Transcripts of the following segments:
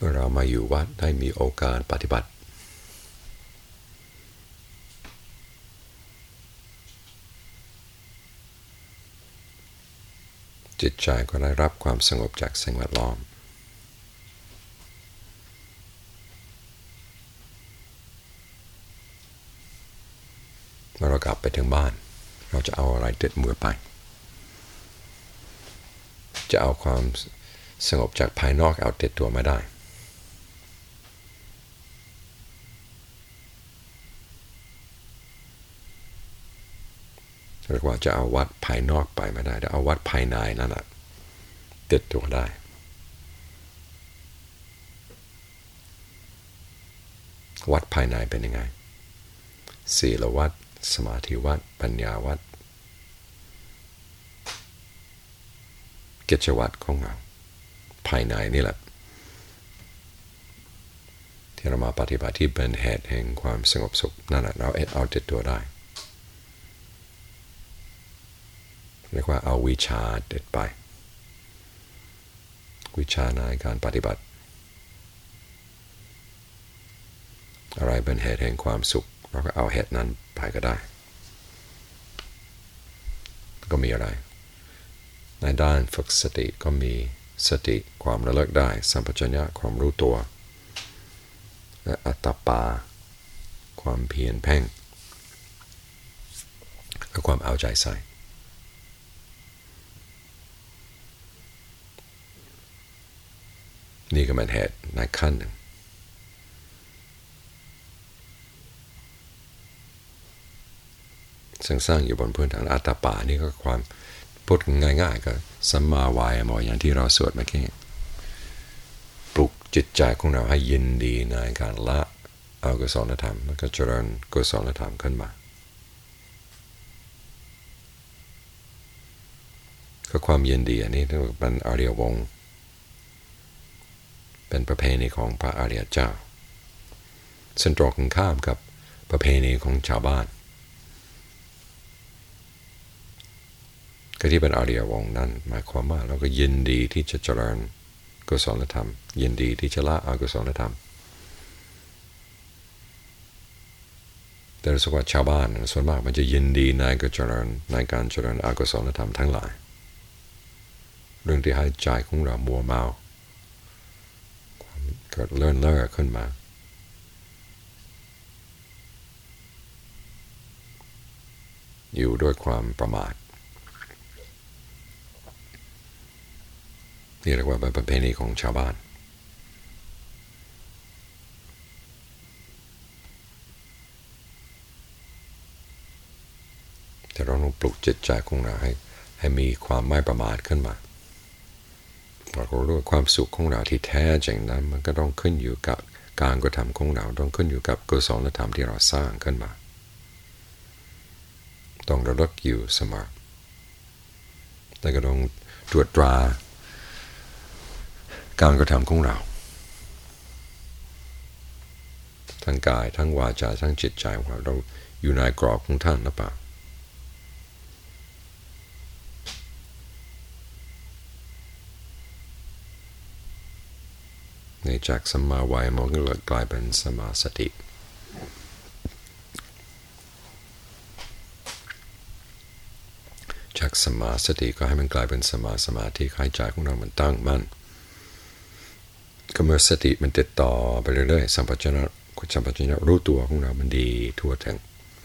มื่อเรามาอยู่วัดได้มีโอกาสปฏิบัติจิตใจก็ได้รับความสงบจากสิ่งแวดล้อมเมื่อเรากลับไปถึงบ้านเราจะเอาอะไรติดมือไปจะเอาความสงบจากภายนอกเอาติดตัวไม่ได้เรียกว่าจะเอาวัดภายนอกไปไม่ได้แต่เอาวัดภายในนั่นแหละติดตัวได้วัดภายในเป็นยังไงศีลวัดสมาธิวัดปัญญาวัดกิจวัตรของเราภายในนี่แหละที่เรามาปฏิบัติที่เป็นเหตุแห่งความสงบสุขนั่นแหละเราเอาติดตัวได้เรียกว่าเอาวิชาติดไปวิชาในการปฏิบัติอะไรเป็นเหตุแห่งความสุขเราก็เอาเหตุนั้นไปก็ได้ก็มีอะไรในด้านฝึกสติก็มีสติความระลึกได้สัมปชัญญะความรู้ตัวและอัตตปาความเพียรเพ่งและความเอาใจใส่นี่ก็เป็นเหตุในขั้นหนึ่งซึ่งสร้างอยู่บนพื้นฐานอัตตปานี่ก็ความพูดง่ายๆก็สัมมาวายามอย่างที่เราสวดเมื่อกี้ปลุกจิตใจของเราให้ยินดีในการละอกุศลธรรมแล้วก็เจริญกุศลธรรมขึ้นมาก็ความยินดีอันนี้เป็นอริยวงศ์เป็นประเพณีของพระอริยเจ้าซึ่งตรงกันข้ามกับประเพณีของชาวบ้านก็ที่เป็นอริยวงศ์นั้นหมายความว่าเราก็ยินดีที่จะเจริญกุศลธรรมยินดีที่จะละอกุศลธรรมแต่รู้สึกว่าชาวบ้านส่วนมากมันจะยินดีในการเจริญอกุศลธรรมทั้งหลายเรื่องที่ให้ใจของเรามัวเมาเกิดเลื่อนเล่อขึ้นมาอยู่ด้วยความประมาทนี่เรียกว่าเป็นประเพณีของชาวบ้านแต่เราต้องปลุกจิตใจของเราให้มีความไม่ประมาทขึ้นมาเรารู้ว่าความสุขของเราที่แท้จริงนั้นมันก็ต้องขึ้นอยู่กับการกระทำของเราต้องขึ้นอยู่กับกุศลธรรมที่เราสร้างขึ้นมาต้องระลึกอยู่เสมอแต่ก็ต้องตรวจตราการกระทำของเราทั้งกายทั้งวาจาทั้งจิตใจของเราอยู่ในกรอบของท่านหรือเปล่าในจากสัมมาวายามะก็กลายเป็นสัมมาสติจากสัมมาสติก็ให้มันกลายเป็นสัมมาสมาธิให้ใจของเรามันตั้งมั่นก็เมื่อสติมันติดต่อไปเรื่อยๆสัมปชัญญะรู้ตัวของเรามันดีทั่วถึง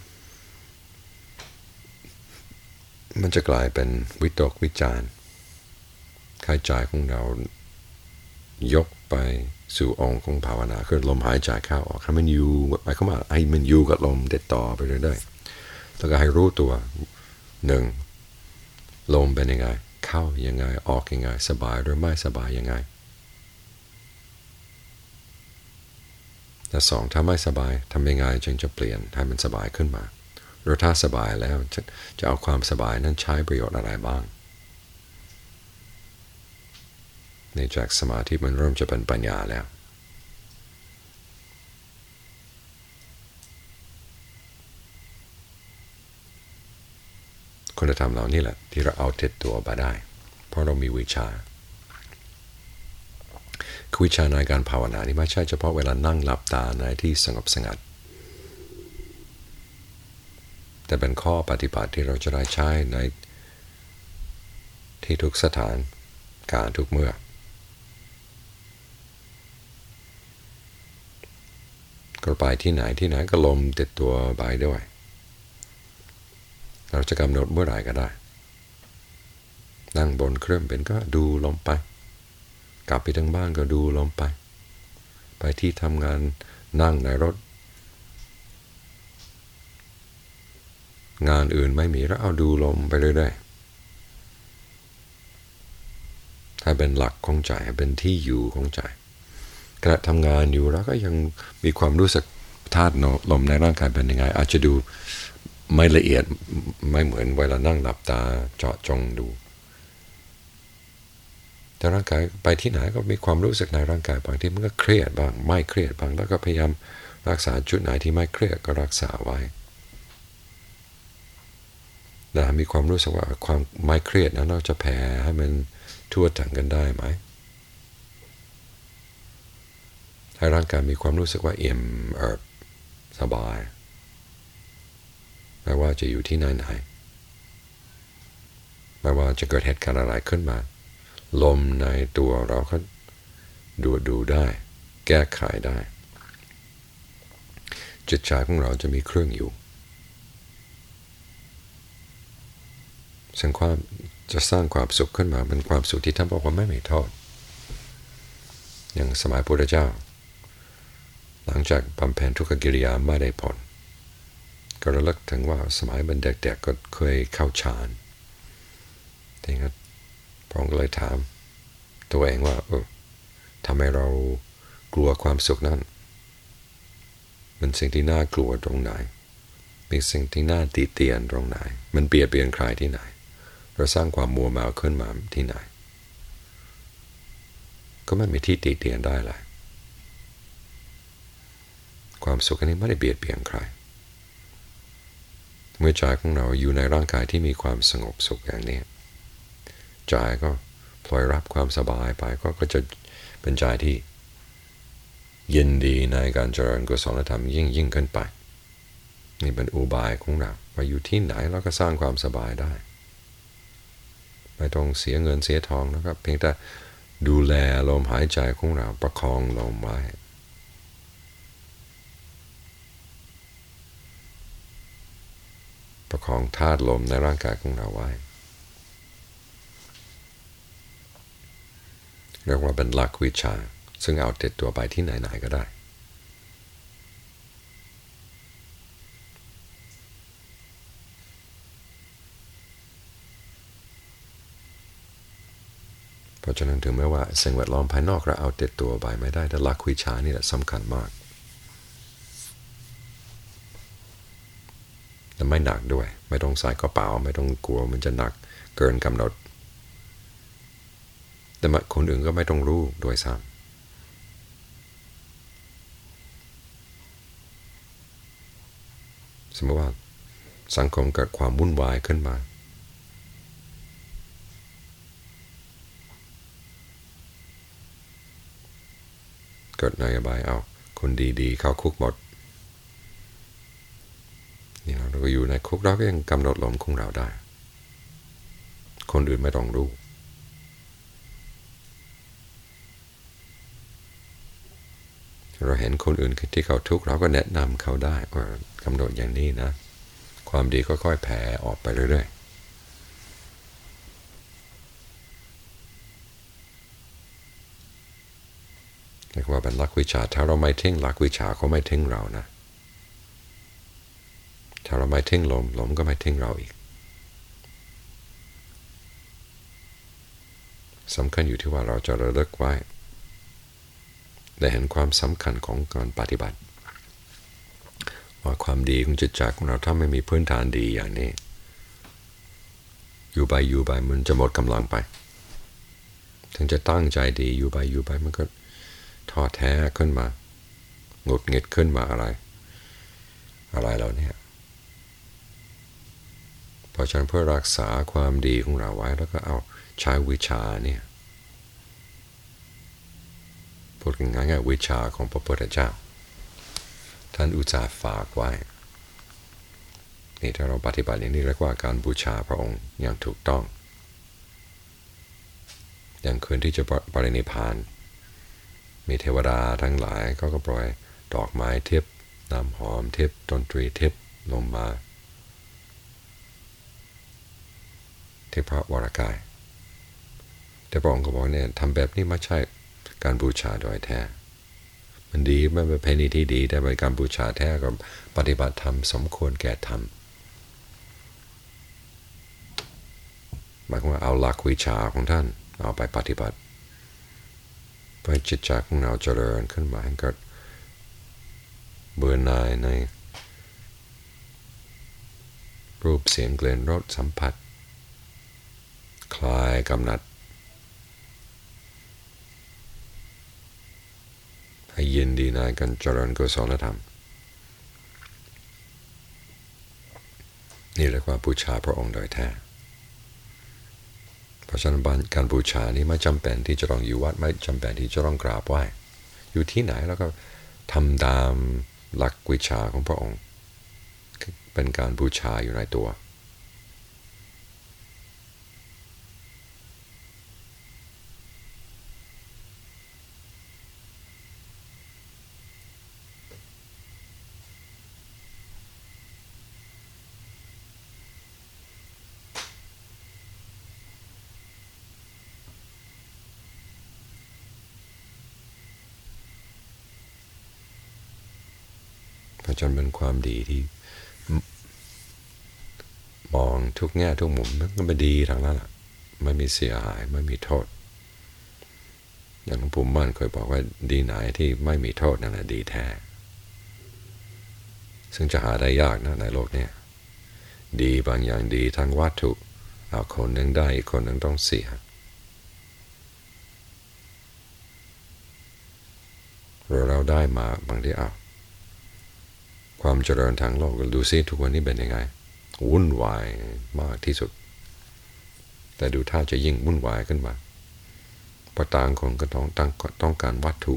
มันจะกลายเป็นวิตกวิจารให้ใจของเรายกไปสู่องค์ของภาวนาคือลมหายใจเข้าออกให้มันอยู่หมายความว่าให้มันอยู่กับลมติดต่อไปเรื่อยๆแล้วก็ให้รู้ตัวหนึ่งลมเป็นยังไงเข้ายังไงออกยังไงสบายหรือไม่สบายยังไงและสองถ้าไม่สบายทำยังไงจึงจะเปลี่ยนให้มันสบายขึ้นมาหรือถ้าสบายแล้วจะเอาความสบายนั้นใช้ประโยชน์อะไรบ้างในจากสมาธิมันเริ่มจะเป็นปัญญาแล้วคุณธรรมเหล่านี้แหละที่เราเอาติดตัวมาได้เพราะเรามีวิชาคือวิชาในการภาวนานี่ไม่ใช่เฉพาะเวลานั่งหลับตาในที่สงบสงัดแต่เป็นข้อปฏิบัติที่เราจะได้ใช้ในที่ทุกสถานการทุกเมื่อก็ไปที่ไหนก็ลมติดตัวไปด้วยเราจะกำหนดเมื่อไหร่ก็ได้นั่งบนเครื่องเป็นก็ดูลมไปกลับไปทางบ้านก็ดูลมไปไปที่ทำงานนั่งในรถงานอื่นไม่มีแล้วเอาดูลมไปเรื่อยๆให้เป็นหลักของใจให้เป็นที่อยู่ของใจขณะทำงานอยู่แล้วก็ยังมีความรู้สึกธาตุลมในร่างกายเป็นยังไงอาจจะดูไม่ละเอียดไม่เหมือนเวลานั่งหลับตาเจาะจงดูแต่ร่างกายไปที่ไหนก็มีความรู้สึกในร่างกายบางที่มันก็เครียดบ้างไม่เครียดบ้างแล้วก็พยายามรักษาจุดไหนที่ไม่เครียดก็รักษาไว้แต่มีความรู้สึกว่าความไม่เครียดนั้นเราจะแผ่ให้มันทั่วถึงกันได้ไหมให้ร่างกายมีความรู้สึกว่าเอี่ยมเอิบสบายไม่ว่าจะอยู่ที่ไหนไม่ว่าจะเกิดเหตุการณ์อะไรขึ้นมาลมในตัวเราก็ดูได้แก้ไขได้จิตใจของเราจะมีเครื่องอยู่ซึ่งความจะสร้างความสุขขึ้นมาเป็นความสุขที่ท่านบอกว่าไม่มีโทษอย่างสมัยพระพุทธเจ้าหลังจากบำเพ็ญทุกขกิริยาไม่ได้ผลก็ระลึกถึงว่าสมัยเป็นเด็กๆก็เคยเข้าฌานทีนี้พระองค์ก็เลยถามตัวเองว่าทำไมเรากลัวความสุขนั้นมันสิ่งที่น่ากลัวตรงไหนมีสิ่งที่น่าตีเตียนตรงไหนมันเบียดเบียนใครที่ไหนเราสร้างความมัวเมาขึ้นมาที่ไหนก็ไม่มีที่ตีเตียนได้เลยความสุขอันนี้ไม่ได้เบียดเบียนใครเมื่อใจของเราอยู่ในร่างกายที่มีความสงบสุขอย่างนี้ใจก็ปล่อยรับความสบายไปก็จะเป็นใจที่ยินดีในการเจริญกุศลธรรมยิ่งขึ้นไปนี่เป็นอุบายของเราว่าอยู่ที่ไหนเราก็สร้างความสบายได้ไม่ต้องเสียเงินเสียทองนะครับเพียงแต่ดูแลลมหายใจของเราประคองลมไว้ประคองธาตุลมในร่างกายของเราไว้เรียกว่าเป็นหลักวิชาซึ่งเอาติดตัวไปที่ไหนๆก็ได้เพราะฉะนั้นถึงแม้ว่าสิ่งแวดล้อมภายนอกเราเอาติดตัวไปไม่ได้แต่หลักวิชานี่แหละสำคัญมากแต่ไม่หนักด้วยไม่ต้องใส่กระเป๋าไม่ต้องกลัวมันจะหนักเกินกำหนดแต่คนอื่นก็ไม่ต้องรู้โดยซ้ำสมมติว่าสังคมเกิดความวุ่นวายขึ้นมาเกิดนโยบายเอาคนดีๆเข้าคุกหมดนี่เราก็อยู่ในคุกเราก็ยังกำหนดลมของเราได้คนอื่นไม่ต้องรู้เราเห็นคนอื่นที่เขาทุกข์เราก็แนะนำเขาได้ว่ากำหนดอย่างนี้นะความดีค่อยๆแผ่ออกไปเรื่อยๆเรียกว่าเป็นหลักวิชาถ้าเราไม่ทิ้งหลักวิชาเขาไม่ทิ้งเรานะถ้าเราไม่ทิ้งลมก็ไม่ทิ้งเราอีกสำคัญอยู่ที่ว่าเราจะระลึกไว้ได้เห็นความสำคัญของการปฏิบัติว่าความดีของจิตใจของเราถ้าไม่มีพื้นฐานดีอย่างนี้อยู่ไปมันจะหมดกำลังไปถึงจะตั้งใจดีอยู่ไปมันก็ท้อแท้ขึ้นมาหงุดหงิดขึ้นมาอะไรเราเนี่ยเพราะฉะนั้นเพื่อรักษาความดีของเราไว้แล้วก็เอาใช้วิชาเนี่ยพูดง่ายๆวิชาของพระพุทธเจ้าท่านอุตส่าห์ฝากไว้นี่ถ้าเราปฏิบัติอย่างนี้เรียกว่าการบูชาพระองค์อย่างถูกต้องอย่างคืนที่จะปรินิพพานมีเทวดาทั้งหลายเขาก็ปล่อยดอกไม้ทิพย์น้ำหอมทิพย์ดนตรีทิพย์ลงมาที่พระวรากายแต่พระองค์ก็บอกเนี่ยทำแบบนี้ไม่ใช่การบูชาโดยแท้มันดีไม่เป็นเพณีที่ดีแต่เป็นการบูชาแท้ก็ปฏิบัติธรรมสมควรแก่ธรรมหมายความว่าเอาหลักวิชาของท่านเอาไปปฏิบัติเพื่อจิตใจของเราเจริญขึ้นมาให้เกิดเบื่อหน่ายในรูปเสียงกลิ่นรสสัมผัสคลายกำหนัดให้ยินดีในการเจริญกุศลธรรมนี่เรียกว่าบูชาพระองค์โดยแท้เพราะฉะนั้นการบูชานี้ไม่จำเป็นที่จะต้องอยู่วัดไม่จำเป็นที่จะต้องกราบไหว้อยู่ที่ไหนแล้วก็ทำตามหลักวิชาของพระองค์เป็นการบูชาอยู่ในตัวเพราะฉะนั้นเป็นความดีที่มองทุกแง่ทุกมุมมันก็เป็นดีทั้งนั้นแหละไม่มีเสียหายไม่มีโทษอย่างหลวงปู่มั่นเคยบอกว่าดีไหนที่ไม่มีโทษนั่นแหละดีแท้ซึ่งจะหาได้ยากนะในโลกนี้ดีบางอย่างดีทางวัตถุเอาคนหนึ่งได้อีกคนหนึ่งต้องเสียเราได้มาบางทีความเจริญทางโลกดูซิทุกวันนี้เป็นยังไงวุ่นวายมากที่สุดแต่ดูท่าจะยิ่งวุ่นวายขึ้นมาเพราะต่างคนก็ต้องการวัตถุ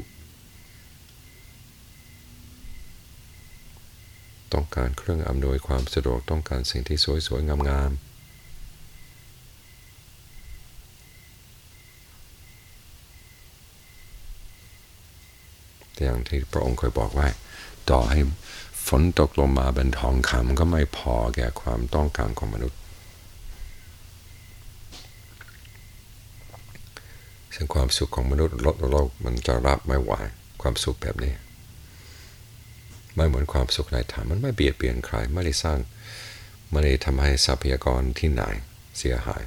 ต้องการเครื่องอำนวยความสะดวกต้องการสิ่งที่สวยๆงามๆแต่อย่างที่พระองค์เคยบอกไว้ต่อให้ฝนตกลงมาเป็นทองคำก็ไม่พอแก่ความต้องการของมนุษย์ซึ่งความสุขของมนุษย์โลกมันจะรับไม่ไหวความสุขแบบนี้ไม่เหมือนความสุขในธรรมมันไม่เบียดเบียนใครไม่ได้สร้างไม่ได้ทำให้ทรัพยากรที่ไหนเสียหาย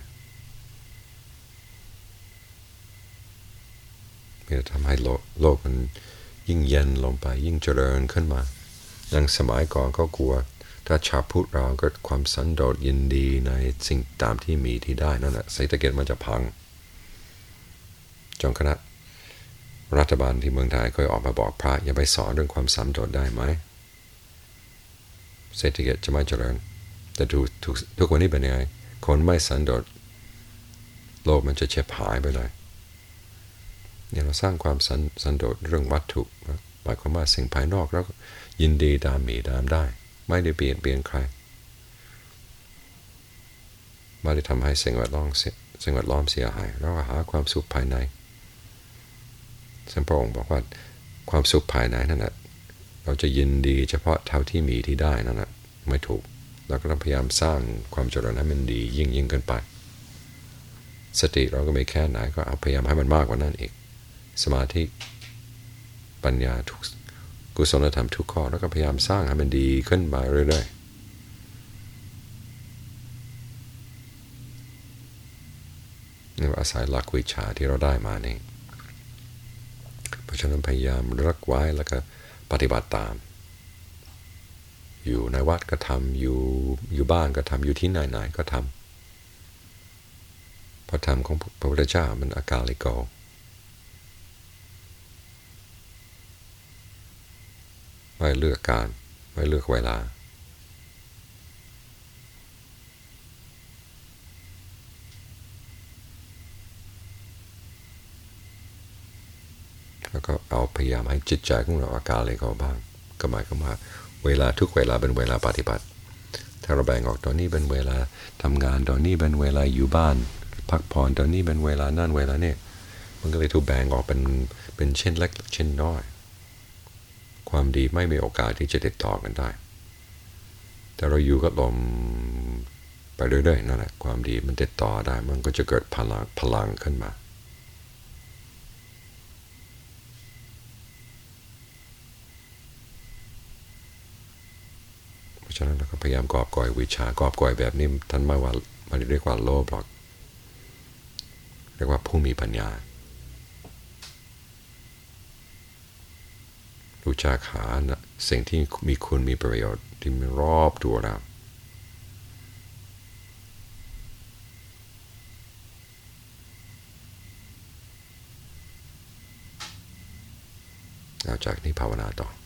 ไม่ได้ทำให้โลกมันยิ่งเย็นลงไปยิ่งเจริญขึ้นมาอย่างสมัยก่อนก็กลัวถ้าชาวพุทธเราก็ความสันโดษยินดีในสิ่งตามที่มีที่ได้นั่นแหละเศรษฐกิจมันจะพังจนคณะรัฐบาลที่เมืองไทยเคยออกมาบอกพระอย่าไปสอนเรื่องความสันโดษได้ไหมเศรษฐกิจจะไม่เจริญแต่ทุกวันนี้เป็นยังไงคนไม่สันโดษโลกมันจะเฉยหายไปเลยเนี่ยเราสร้างความสันโดษเรื่องวัตถุหมายความว่าสิ่งภายนอกแล้วยินดีตามมีตามได้ไม่ได้เปลี่ยนใครไม่ได้ทำให้สิ่งแวดล้อมเสียหายเราหาความสุขภายในซึ่งพระองค์บอกว่าความสุขภายในนั่นแหละเราจะยินดีเฉพาะเท่าที่มีที่ได้นั่นแหละไม่ถูกเราก็ต้องพยายามสร้างความเจริญให้มันดียิ่งขึ้นไปสติเราก็ไม่แค่ไหนก็พยายามให้มันมากกว่านั้นอีกสมาธิปัญญาทุกกุศลธรรมทุกข้อแล้วก็พยายามสร้างให้มันดีขึ้นมาเรื่อยๆนี่ว่าอาศัยหลักวิชาที่เราได้มานี่เพราะฉะนั้นพยายามรักไว้แล้วก็ปฏิบัติตามอยู่ในวัดก็ทำอยู่บ้านก็ทำอยู่ที่ไหนๆก็ทำพระธรรมของพระพุทธเจ้ามันอากาลิโกไม่เลือกการไม่เลือกเวลาแล้วก็เอาพยายามให้จิตใจของเราอาการอะไรก็บ้างก็หมายความว่าเวลาทุกเวลาเป็นเวลาปฏิบัติถ้าเราแบ่งออกตอนนี้เป็นเวลาทำงานตอนนี้เป็นเวลาอยู่บ้านพักผ่อนตอนนี้เป็นเวลานั่นเวลานี่มันก็เลยถูกแบ่งออกเป็นเช่นเล็กเช่นน้อยความดีไม่มีโอกาสที่จะติดต่อกันได้แต่เราอยู่กับลมไปเรื่อยๆนั่นแหละความดีมันติดต่อได้มันก็จะเกิดพลังขึ้นมาเพราะฉะนั้นเราก็พยายามกอบก่อยวิชากอบก่อยแบบนี้ท่านไม่ได้เรียกว่าโลภหรอกเรียกว่าผู้มีปัญญารู้จักหาสิ่งที่มีคุณมีประโยชน์ที่มีรอบตัวเราเอาจากนี้ภาวนาต่อ